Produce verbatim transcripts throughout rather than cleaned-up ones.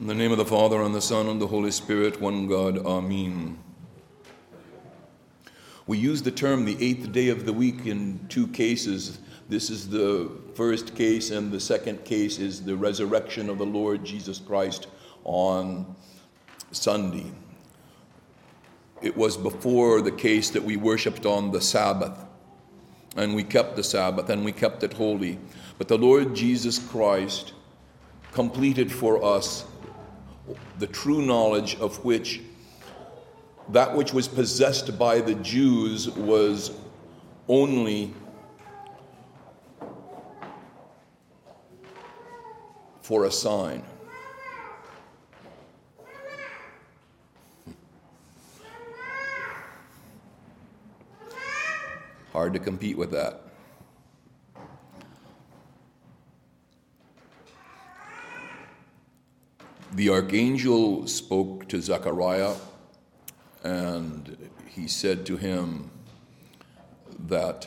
In the name of the Father, and the Son, and the Holy Spirit, one God, Amen. We use the term the eighth day of the week in two cases. This is the first case, and the second case is the resurrection of the Lord Jesus Christ on Sunday. It was before the case that we worshipped on the Sabbath, and we kept the Sabbath, and we kept it holy. But the Lord Jesus Christ completed for us the true knowledge of which that which was possessed by the Jews was only for a sign. Hard to compete with that. The archangel spoke to Zechariah, and he said to him that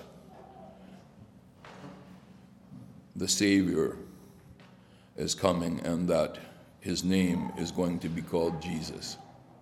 the Savior is coming and that his name is going to be called Jesus.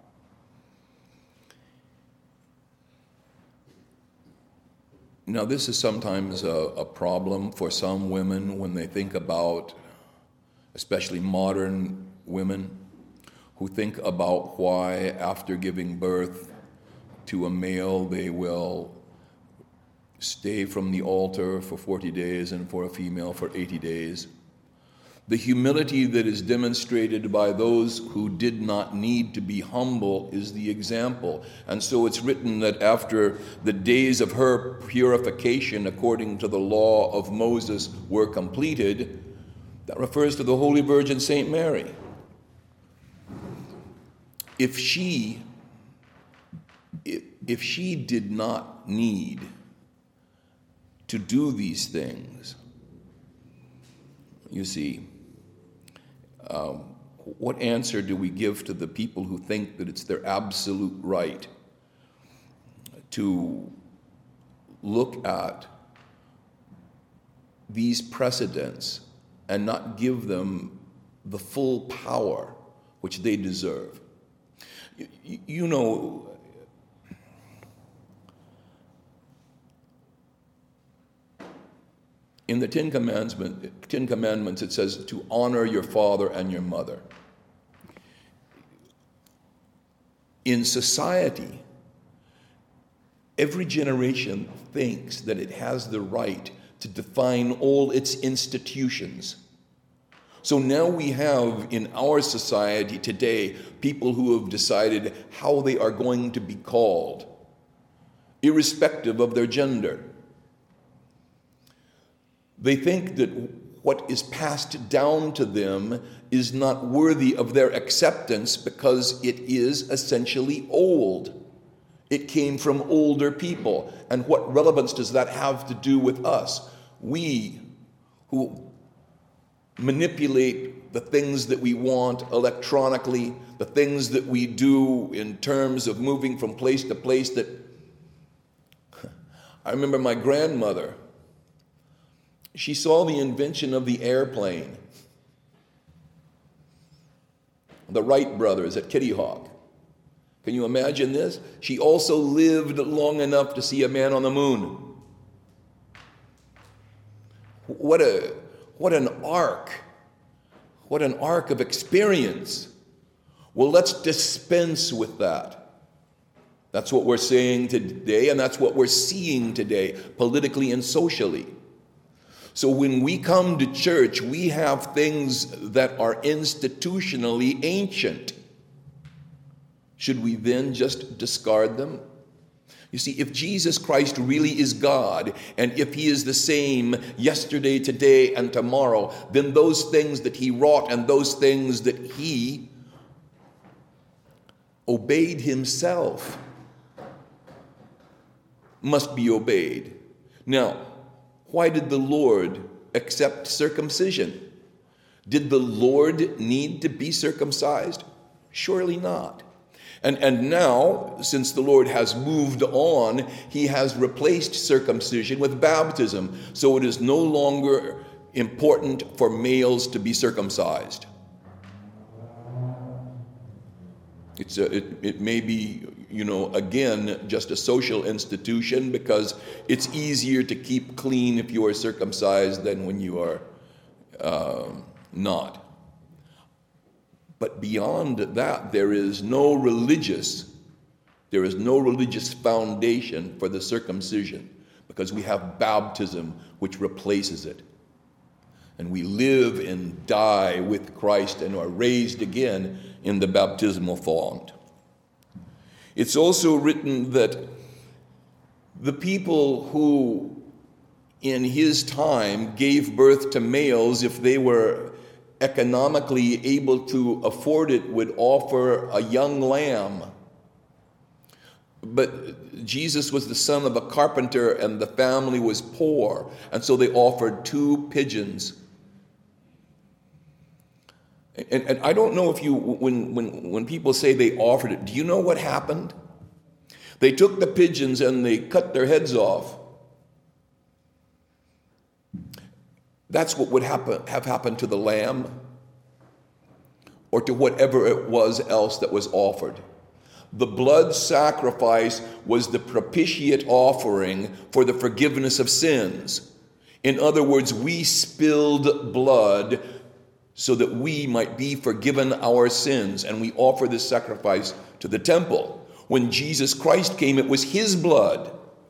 Now, this is sometimes a, a problem for some women when they think about, especially modern women, who think about why after giving birth to a male they will stay from the altar for forty days and for a female for eighty days. The humility that is demonstrated by those who did not need to be humble is the example. And so it's written that after the days of her purification according to the law of Moses were completed, that refers to the Holy Virgin Saint Mary. If she, if, if she did not need to do these things, you see, um, what answer do we give to the people who think that it's their absolute right to look at these precedents and not give them the full power which they deserve? You, you know, in the Ten Commandments, Ten Commandments, it says to honor your father and your mother. In society, every generation thinks that it has the right to define all its institutions. So now we have in our society today people who have decided how they are going to be called, irrespective of their gender. They think that what is passed down to them is not worthy of their acceptance because it is essentially old. It came from older people. And what relevance does that have to do with us? We who manipulate the things that we want electronically, the things that we do in terms of moving from place to place that... I remember my grandmother, she saw the invention of the airplane. The Wright brothers at Kitty Hawk. Can you imagine this? She also lived long enough to see a man on the moon. What a what an arc. What an arc of experience. Well, let's dispense with that. That's what we're saying today, and that's what we're seeing today, politically and socially. So when we come to church, we have things that are institutionally ancient. Should we then just discard them? You see, if Jesus Christ really is God, and if he is the same yesterday, today, and tomorrow, then those things that he wrought and those things that he obeyed himself must be obeyed. Now, why did the Lord accept circumcision? Did the Lord need to be circumcised? Surely not. And, and now, since the Lord has moved on, he has replaced circumcision with baptism. So it is no longer important for males to be circumcised. It's a, it, it may be, you know, again, just a social institution because it's easier to keep clean if you are circumcised than when you are uh, not. But beyond that, there is no religious, there is no religious foundation for the circumcision because we have baptism which replaces it. And we live and die with Christ and are raised again in the baptismal font. It's also written that the people who in his time gave birth to males, if they were economically able to afford it, would offer a young lamb. But Jesus was the son of a carpenter and the family was poor, and so they offered two pigeons. And, and I don't know if you, when, when, when people say they offered it, do you know what happened? They took the pigeons and they cut their heads off. That's what would happen, have happened to the lamb or to whatever it was else that was offered. The blood sacrifice was the propitiate offering for the forgiveness of sins. In other words, we spilled blood so that we might be forgiven our sins, and we offer this sacrifice to the temple. When Jesus Christ came, it was his blood.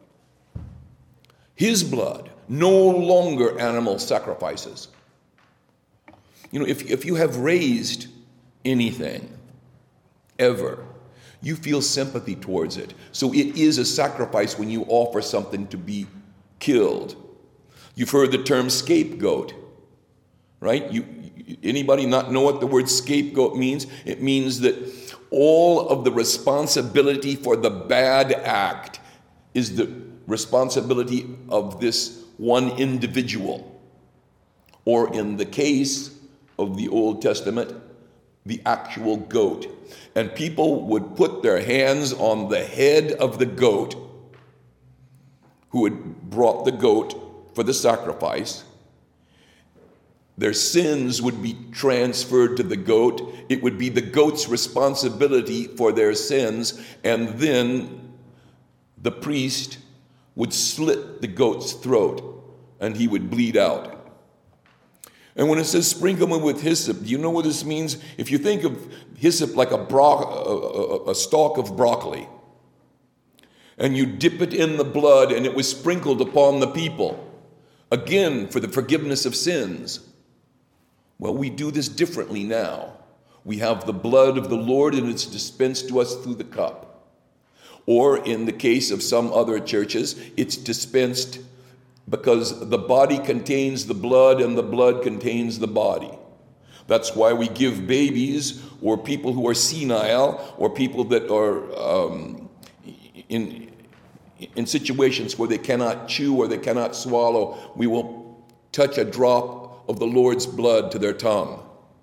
His blood, no longer animal sacrifices. You know, if, if you have raised anything, ever, you feel sympathy towards it. So it is a sacrifice when you offer something to be killed. You've heard the term scapegoat, right? You Anybody not know what the word scapegoat means? It means that all of the responsibility for the bad act is the responsibility of this one individual. Or in the case of the Old Testament, the actual goat. And people would put their hands on the head of the goat who had brought the goat for the sacrifice. Their sins would be transferred to the goat. It would be the goat's responsibility for their sins. And then the priest would slit the goat's throat and he would bleed out. And when it says sprinkle him with hyssop, do you know what this means? If you think of hyssop like a, bro- a, a stalk of broccoli, and you dip it in the blood and it was sprinkled upon the people, again for the forgiveness of sins. Well, we do this differently now. We have the blood of the Lord and it's dispensed to us through the cup. Or in the case of some other churches, it's dispensed because the body contains the blood and the blood contains the body. That's why we give babies or people who are senile or people that are um, in, in situations where they cannot chew or they cannot swallow, we will touch a drop of the Lord's blood to their tongue.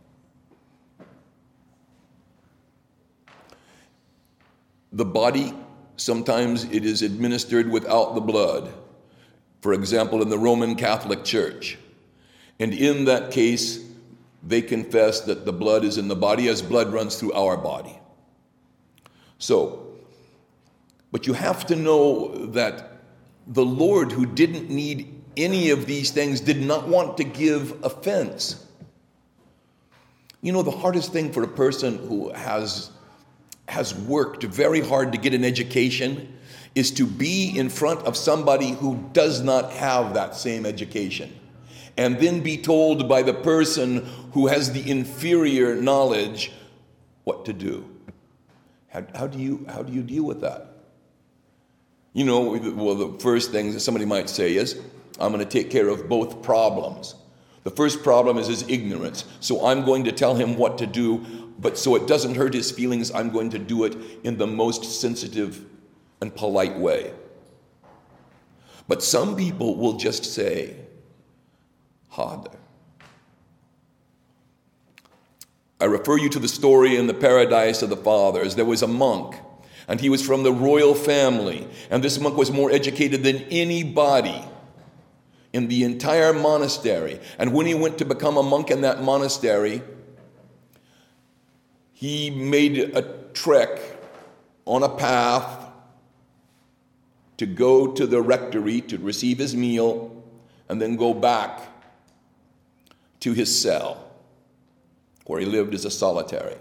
The body, sometimes it is administered without the blood. For example, in the Roman Catholic Church. And in that case, they confess that the blood is in the body as blood runs through our body. So, but you have to know that the Lord, who didn't need any of these things, did not want to give offense. You know, the hardest thing for a person who has has worked very hard to get an education is to be in front of somebody who does not have that same education, and then be told by the person who has the inferior knowledge what to do. How, how do you how do you deal with that? You know, well, the first thing that somebody might say is, I'm going to take care of both problems. The first problem is his ignorance. So I'm going to tell him what to do, but so it doesn't hurt his feelings, I'm going to do it in the most sensitive and polite way. But some people will just say, harder. I refer you to the story in the Paradise of the Fathers. There was a monk, and he was from the royal family, and this monk was more educated than anybody in the entire monastery. And when he went to become a monk in that monastery, he made a trek on a path to go to the rectory to receive his meal and then go back to his cell where he lived as a solitary.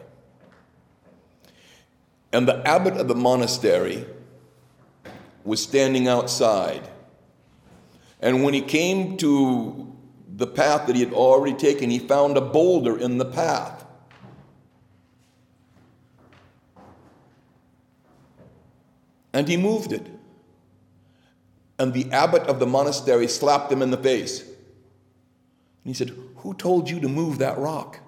And the abbot of the monastery was standing outside. And when he came to the path that he had already taken, he found a boulder in the path. And he moved it. And the abbot of the monastery slapped him in the face. And he said, "Who told you to move that rock?"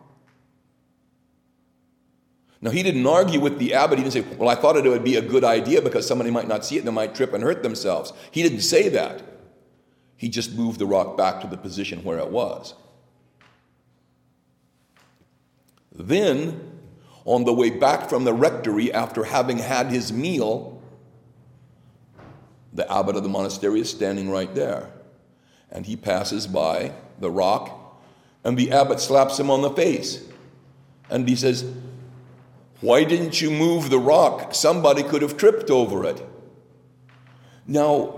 Now, he didn't argue with the abbot. He didn't say, "Well, I thought it would be a good idea because somebody might not see it and they might trip and hurt themselves." He didn't say that. He just moved the rock back to the position where it was. Then, on the way back from the rectory after having had his meal, the abbot of the monastery is standing right there. And he passes by the rock, and the abbot slaps him on the face. And he says, "Why didn't you move the rock? Somebody could have tripped over it." Now,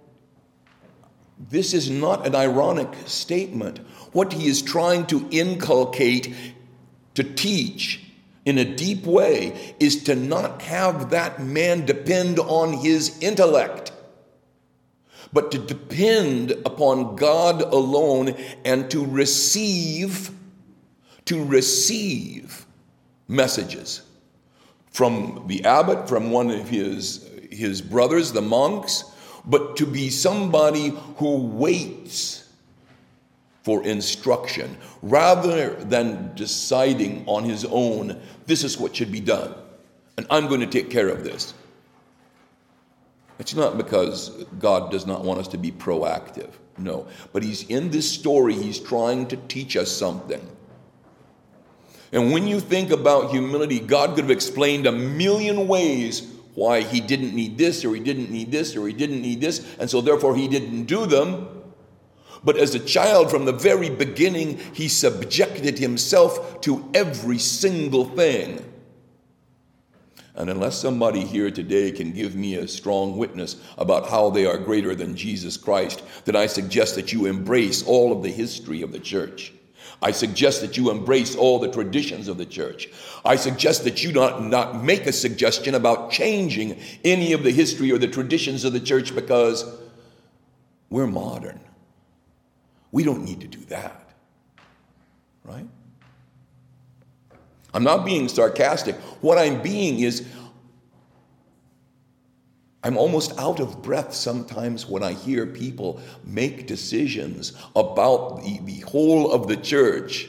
this is not an ironic statement. What he is trying to inculcate, to teach in a deep way, is to not have that man depend on his intellect, but to depend upon God alone and to receive, to receive messages from the abbot, from one of his, his brothers, the monks, but to be somebody who waits for instruction rather than deciding on his own, this is what should be done, and I'm going to take care of this. It's not because God does not want us to be proactive, no, but he's in this story, he's trying to teach us something. And when you think about humility, God could have explained a million ways why he didn't need this, or he didn't need this, or he didn't need this, and so therefore he didn't do them. But as a child, from the very beginning, he subjected himself to every single thing. And unless somebody here today can give me a strong witness about how they are greater than Jesus Christ, then I suggest that you embrace all of the history of the church. I suggest that you embrace all the traditions of the church. I suggest that you not, not make a suggestion about changing any of the history or the traditions of the church, because we're modern. We don't need to do that, right? I'm not being sarcastic. What I'm being is, I'm almost out of breath sometimes when I hear people make decisions about the, the whole of the church.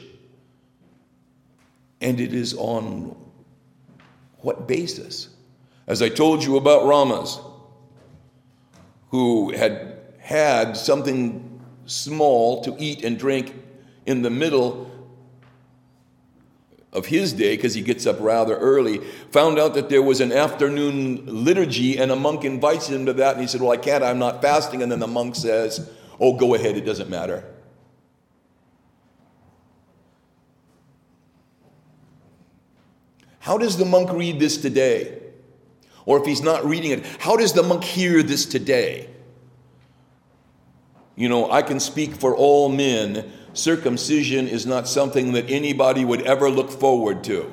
And it is on what basis? As I told you about Ramas, who had had something small to eat and drink in the middle of his day, because he gets up rather early, found out that there was an afternoon liturgy, and a monk invites him to that, and he said, "Well, I can't, I'm not fasting." And then the monk says, "Oh, go ahead, it doesn't matter." How does the monk read this today? Or if he's not reading it, how does the monk hear this today? You know, I can speak for all men. Circumcision is not something that anybody would ever look forward to.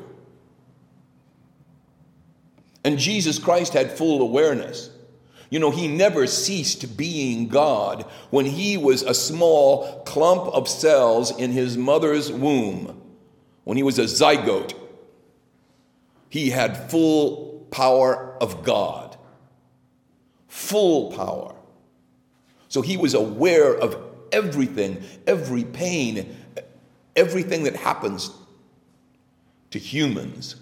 And Jesus Christ had full awareness. You know, he never ceased being God when he was a small clump of cells in his mother's womb. When he was a zygote, he had full power of God. Full power. So he was aware of everything, every pain, everything that happens to humans.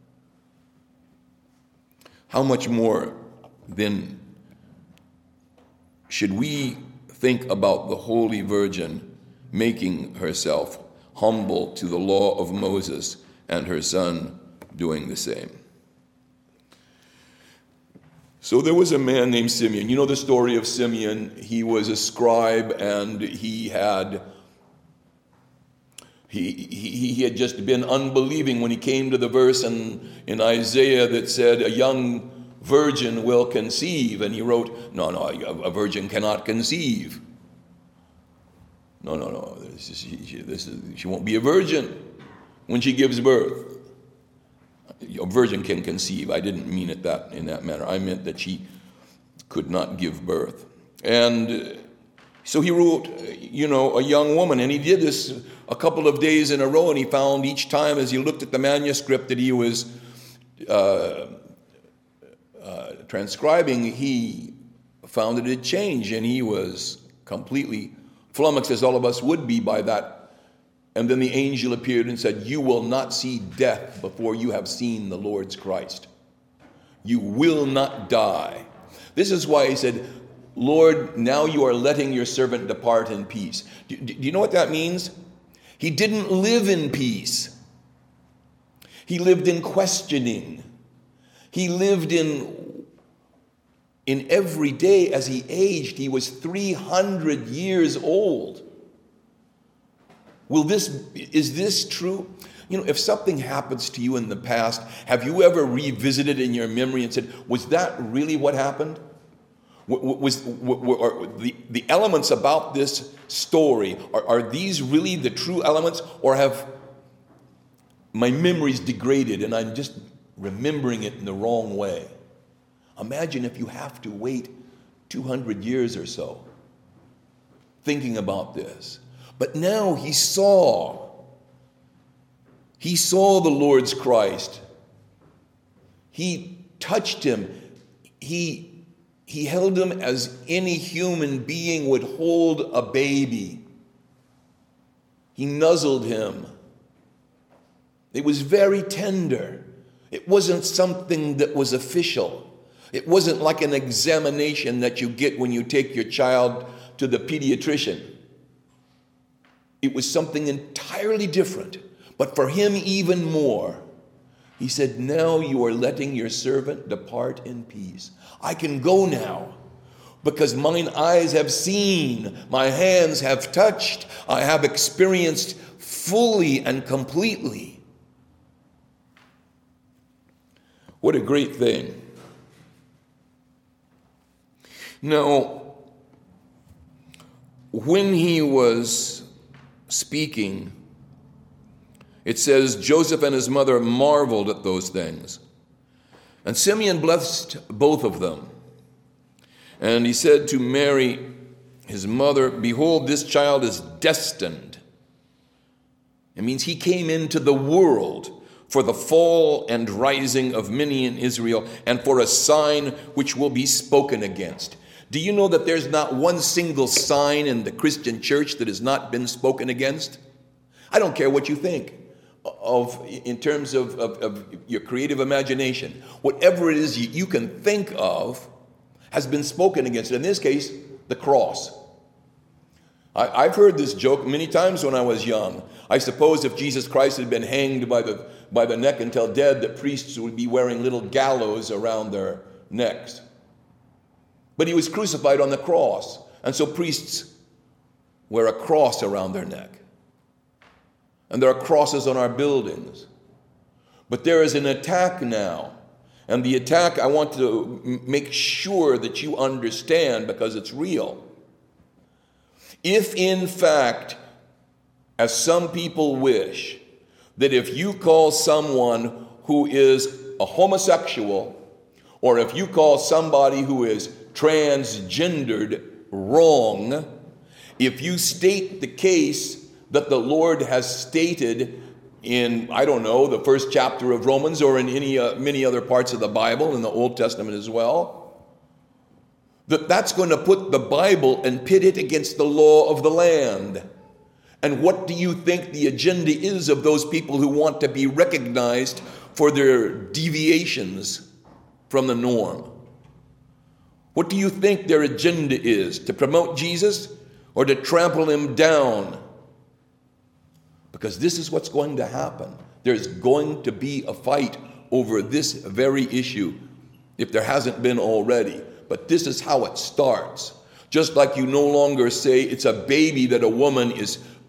How much more then should we think about the Holy Virgin making herself humble to the law of Moses and her son doing the same? So there was a man named Simeon. You know the story of Simeon. He was a scribe, and he had He, he, he had just been unbelieving when he came to the verse in, in Isaiah that said, a young virgin will conceive. And he wrote, no, no, a virgin cannot conceive. No, no, no, this is, she, this is, she won't be a virgin when she gives birth. A virgin can conceive. I didn't mean it that in that manner. I meant that she could not give birth. And so he wrote, you know, a young woman, and he did this a couple of days in a row, and he found each time as he looked at the manuscript that he was uh, uh, transcribing, he found that it had changed, and he was completely flummoxed, as all of us would be by that. And then the angel appeared and said, you will not see death before you have seen the Lord's Christ. You will not die. This is why he said, Lord, now you are letting your servant depart in peace. Do, do you know what that means? He didn't live in peace. He lived in questioning. He lived in, in every day as he aged. He was three hundred years old. Will this, is this true? You know, if something happens to you in the past, have you ever revisited in your memory and said, was that really what happened? Was, were the, the elements about this story, are, are these really the true elements, or have my memories degraded and I'm just remembering it in the wrong way? Imagine if you have to wait two hundred years or so thinking about this. But now he saw, he saw the Lord's Christ. He touched him. He He held him as any human being would hold a baby. He nuzzled him. It was very tender. It wasn't something that was official. It wasn't like an examination that you get when you take your child to the pediatrician. It was something entirely different, but for him even more. He said, now you are letting your servant depart in peace. I can go now because mine eyes have seen, my hands have touched, I have experienced fully and completely. What a great thing. Now, when he was speaking, it says, Joseph and his mother marveled at those things. And Simeon blessed both of them. And he said to Mary, his mother, behold, this child is destined. It means he came into the world for the fall and rising of many in Israel, and for a sign which will be spoken against. Do you know that there's not one single sign in the Christian church that has not been spoken against? I don't care what you think of in terms of, of, of your creative imagination. Whatever it is you, you can think of has been spoken against. In this case, the cross. I, I've heard this joke many times when I was young. I suppose if Jesus Christ had been hanged by the, by the neck until dead, the priests would be wearing little gallows around their necks. But he was crucified on the cross. And so priests wear a cross around their neck. And there are crosses on our buildings. But there is an attack now. And the attack, I want to make sure that you understand because it's real. If in fact, as some people wish, that if you call someone who is a homosexual, or if you call somebody who is transgendered wrong, if you state the case that the Lord has stated in, I don't know, the first chapter of Romans or in any uh, many other parts of the Bible, in the Old Testament as well, that that's going to put the Bible and pit it against the law of the land. And what do you think the agenda is of those people who want to be recognized for their deviations from the norm? What do you think their agenda is? To promote Jesus or to trample him down? Because this is what's going to happen. There's going to be a fight over this very issue, if there hasn't been already. But this is how it starts. Just like you no longer say it's a baby that a woman is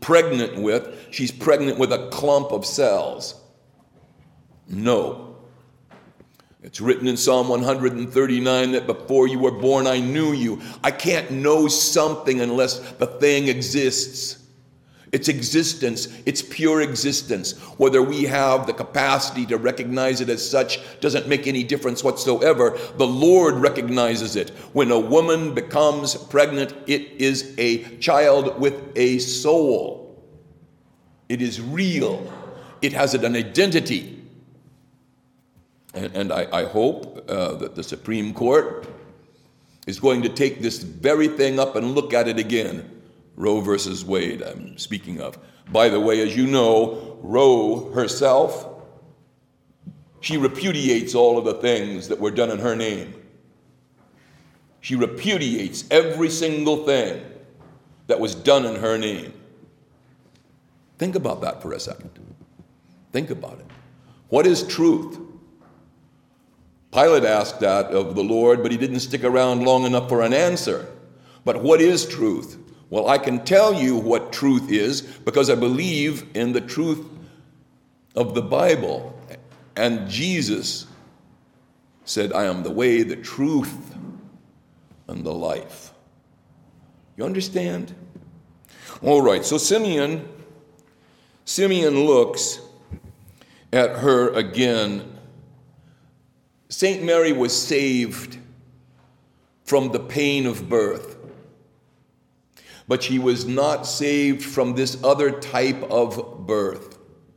pregnant with, she's pregnant with a clump of cells. No. It's written in Psalm one thirty-nine that before you were born, I knew you. I can't know something unless the thing exists. Its existence, its pure existence, whether we have the capacity to recognize it as such, doesn't make any difference whatsoever. The Lord recognizes it. When a woman becomes pregnant, it is a child with a soul. It is real. It has an identity. And, and I, I hope uh, that the Supreme Court is going to take this very thing up and look at it again. Roe versus Wade, I'm speaking of. By the way, as you know, Roe herself, she repudiates all of the things that were done in her name. She repudiates every single thing that was done in her name. Think about that for a second. Think about it. What is truth? Pilate asked that of the Lord, but he didn't stick around long enough for an answer. But what is truth? Well, I can tell you what truth is because I believe in the truth of the Bible. And Jesus said, I am the way, the truth, and the life. You understand? All right, so Simeon, Simeon looks at her again. Saint Mary was saved from the pain of birth. But she was not saved from this other type of birth.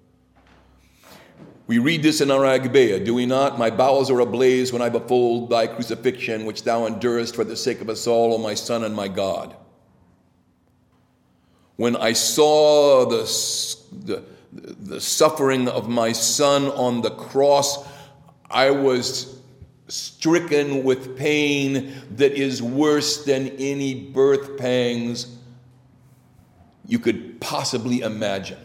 We read this in our Agpeya, do we not? My bowels are ablaze when I behold thy crucifixion, which thou endurest for the sake of us all, O my Son and my God. When I saw the, the, the suffering of my Son on the cross, I was stricken with pain that is worse than any birth pangs you could possibly imagine.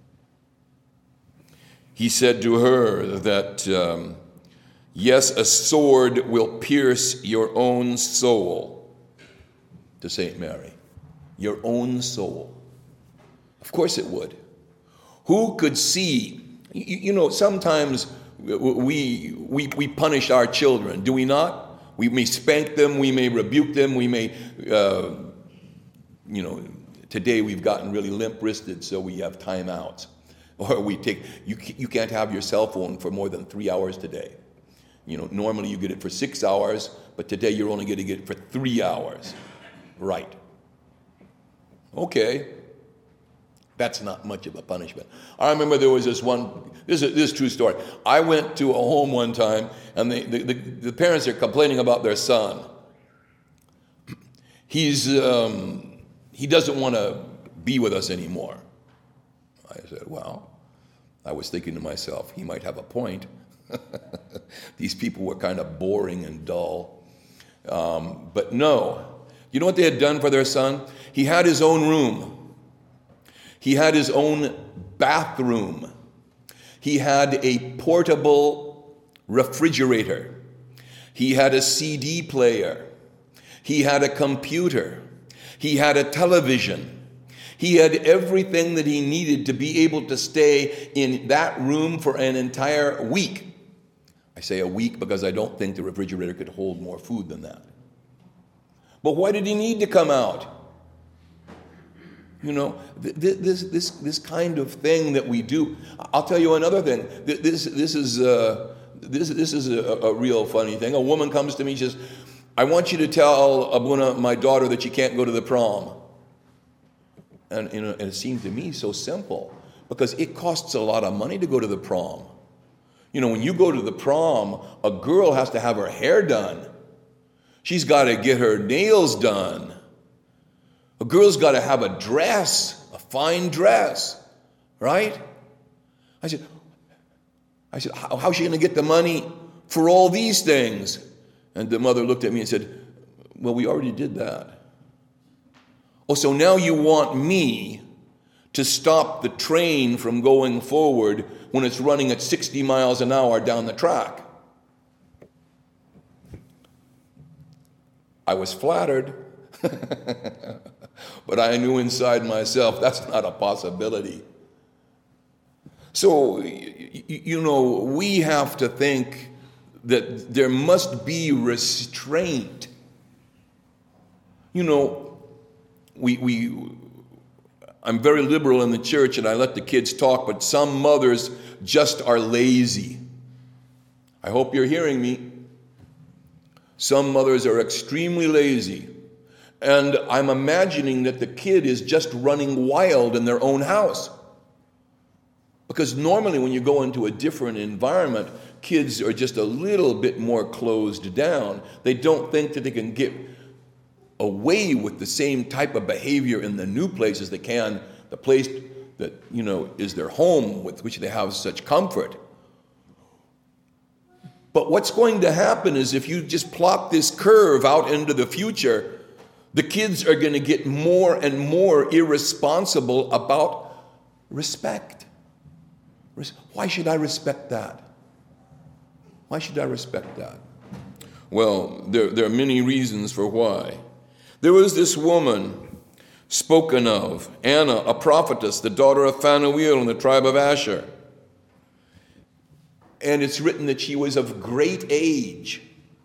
He said to her that, um, yes, a sword will pierce your own soul, to Saint Mary. Your own soul. Of course it would. Who could see? You, you know, sometimes we, we, we punish our children, do we not? We may spank them, we may rebuke them, we may, uh, you know, today we've gotten really limp-wristed, so we have timeouts. Or we take, you, you can't have your cell phone for more than three hours today. You know, normally you get it for six hours, but today you're only going to get it for three hours. Right. Okay. That's not much of a punishment. I remember there was this one, this is, this is a true story. I went to a home one time, and the, the, the, the parents are complaining about their son. He's, um, he doesn't want to be with us anymore. I said, well, I was thinking to myself, he might have a point. These people were kind of boring and dull. Um, but no. You know what they had done for their son? He had his own room. He had his own bathroom. He had a portable refrigerator. He had a C D player. He had a computer. He had a television. He had everything that he needed to be able to stay in that room for an entire week. I say a week because I don't think the refrigerator could hold more food than that. But why did he need to come out? You know, th- this this this kind of thing that we do. I'll tell you another thing. This this is uh, this this is a, a real funny thing. A woman comes to me and says, "I want you to tell Abuna, my daughter, that she can't go to the prom." And, you know, and it seemed to me so simple because it costs a lot of money to go to the prom. You know, when you go to the prom, a girl has to have her hair done. She's got to get her nails done. A girl's got to have a dress, a fine dress, right? I said, I said, how, how's she going to get the money for all these things? And the mother looked at me and said, well, we already did that. Oh, so now you want me to stop the train from going forward when it's running at sixty miles an hour down the track? I was flattered. But I knew inside myself that's not a possibility. So, you know, we have to think that there must be restraint. You know, we, we, I'm very liberal in the church and I let the kids talk, but some mothers just are lazy. I hope you're hearing me. Some mothers are extremely lazy. And I'm imagining that the kid is just running wild in their own house. Because normally when you go into a different environment, kids are just a little bit more closed down. They don't think that they can get away with the same type of behavior in the new place as they can the place that, you know, is their home with which they have such comfort. But what's going to happen is if you just plot this curve out into the future, the kids are going to get more and more irresponsible about respect. Why should I respect that? Why should I respect that? Well, there, there are many reasons for why. There was this woman spoken of, Anna, a prophetess, the daughter of Phanuel in the tribe of Asher. And it's written that she was of great age.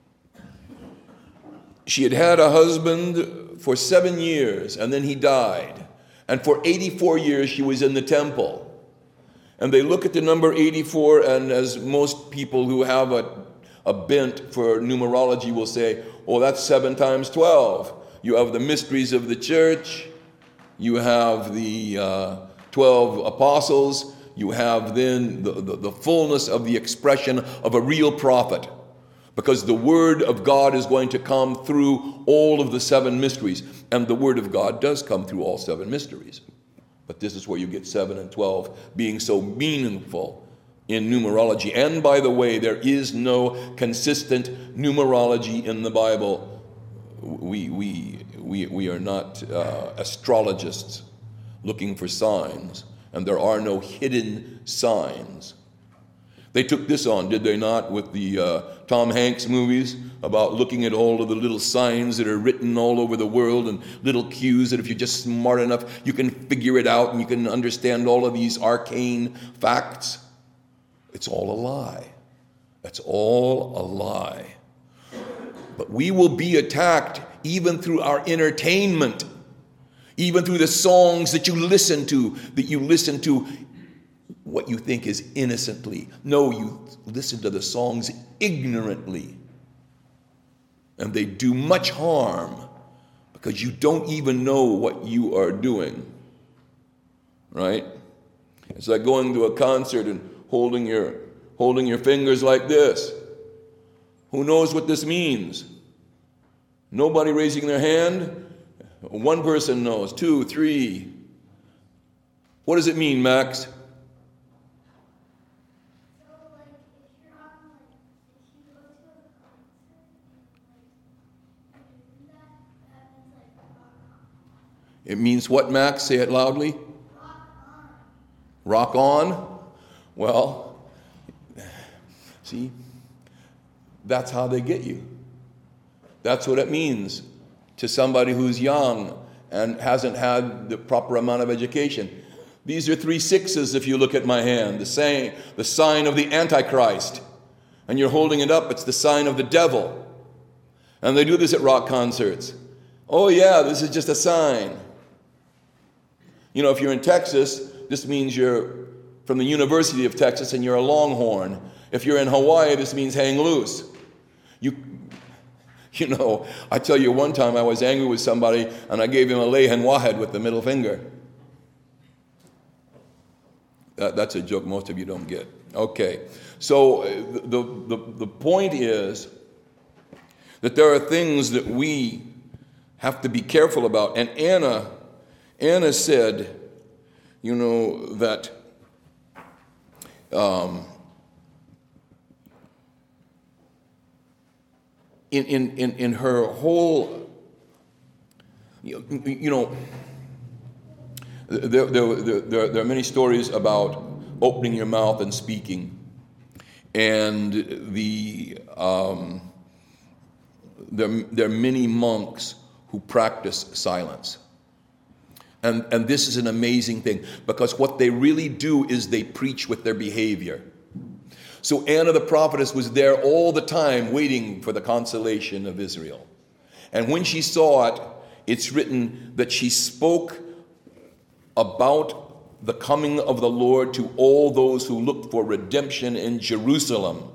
She had had a husband for seven years, and then he died. And for eighty-four years, she was in the temple. And they look at the number eighty-four, and as most people who have a, a bent for numerology will say, oh, that's seven times twelve. You have the mysteries of the church. You have the uh, twelve apostles. You have then the, the, the fullness of the expression of a real prophet. Because the word of God is going to come through all of the seven mysteries. And the word of God does come through all seven mysteries. But this is where you get seven and twelve being so meaningful in numerology. And by the way, there is no consistent numerology in the Bible. We, we, we, we are not uh, astrologists looking for signs. And there are no hidden signs. They took this on, did they not, with the uh, Tom Hanks movies about looking at all of the little signs that are written all over the world and little cues that if you're just smart enough, you can figure it out and you can understand all of these arcane facts. It's all a lie. That's all a lie. But we will be attacked even through our entertainment, even through the songs that you listen to, that you listen to what you think is innocently. No, you listen to the songs ignorantly. And they do much harm because you don't even know what you are doing. Right? It's like going to a concert and holding your holding your fingers like this. Who knows what this means? Nobody raising their hand? One person knows. Two, three. What does it mean, Max? It means what, Max? Say it loudly. Rock on. Rock on? Well, see, that's how they get you. That's what it means to somebody who's young and hasn't had the proper amount of education. These are three sixes if you look at my hand, the same, the sign of the Antichrist. And you're holding it up, it's the sign of the devil. And they do this at rock concerts. Oh yeah, this is just a sign. You know, if you're in Texas, this means you're from the University of Texas and you're a Longhorn. If you're in Hawaii, this means hang loose. You, you know, I tell you, one time I was angry with somebody and I gave him a lehen wahed with the middle finger. That, that's a joke most of you don't get. Okay, so the, the, the point is that there are things that we have to be careful about. And Anna, Anna said, you know, that um, in, in, in, in her whole, you, you know, there, there, there, there are many stories about opening your mouth and speaking. And the um, there, there are many monks who practice silence. And, and this is an amazing thing, because what they really do is they preach with their behavior. So Anna the prophetess was there all the time waiting for the consolation of Israel. And when she saw it, it's written that she spoke about the coming of the Lord to all those who looked for redemption in Jerusalem.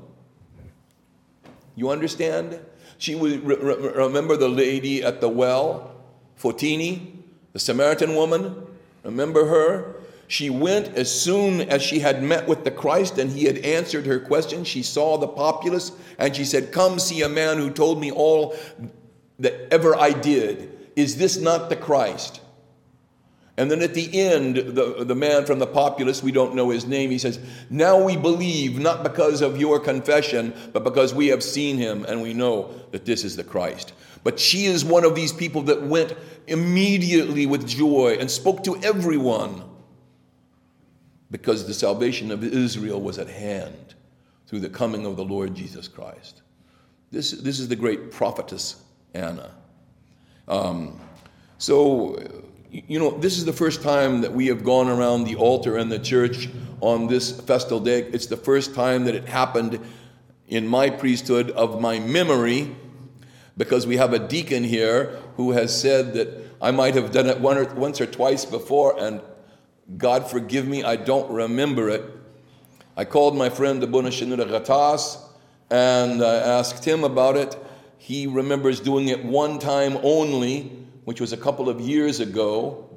You understand? She would re- re- remember the lady at the well, Fotini, the Samaritan woman. Remember her? She went as soon as she had met with the Christ and he had answered her question. She saw the populace and she said, "Come see a man who told me all that ever I did. Is this not the Christ?" And then at the end, the, the man from the populace, we don't know his name, he says, "Now we believe, not because of your confession, but because we have seen him and we know that this is the Christ." But she is one of these people that went immediately with joy and spoke to everyone, because the salvation of Israel was at hand through the coming of the Lord Jesus Christ. This, this is the great prophetess Anna. Um, so, you know, this is the first time that we have gone around the altar in the church on this festal day. It's the first time that it happened in my priesthood of my memory, because we have a deacon here who has said that I might have done it one or, once or twice before, and God forgive me, I don't remember it. I called my friend Abuna Shenura Ghatas and I asked him about it. He remembers doing it one time only, which was a couple of years ago.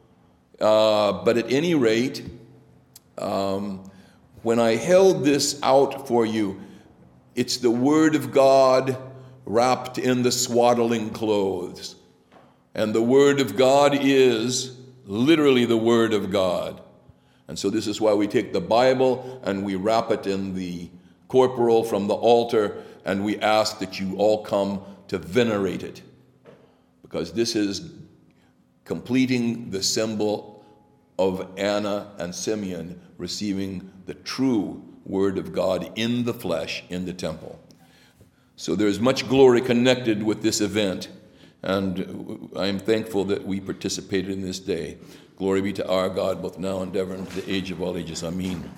Uh, but at any rate, um, when I held this out for you, it's the Word of God wrapped in the swaddling clothes. And the Word of God is literally the Word of God. And so this is why we take the Bible and we wrap it in the corporal from the altar, and we ask that you all come to venerate it, because this is completing the symbol of Anna and Simeon receiving the true Word of God in the flesh in the temple. So there's much glory connected with this event, and I am thankful that we participated in this day. Glory be to our God, both now and ever, and to the age of all ages. Amen.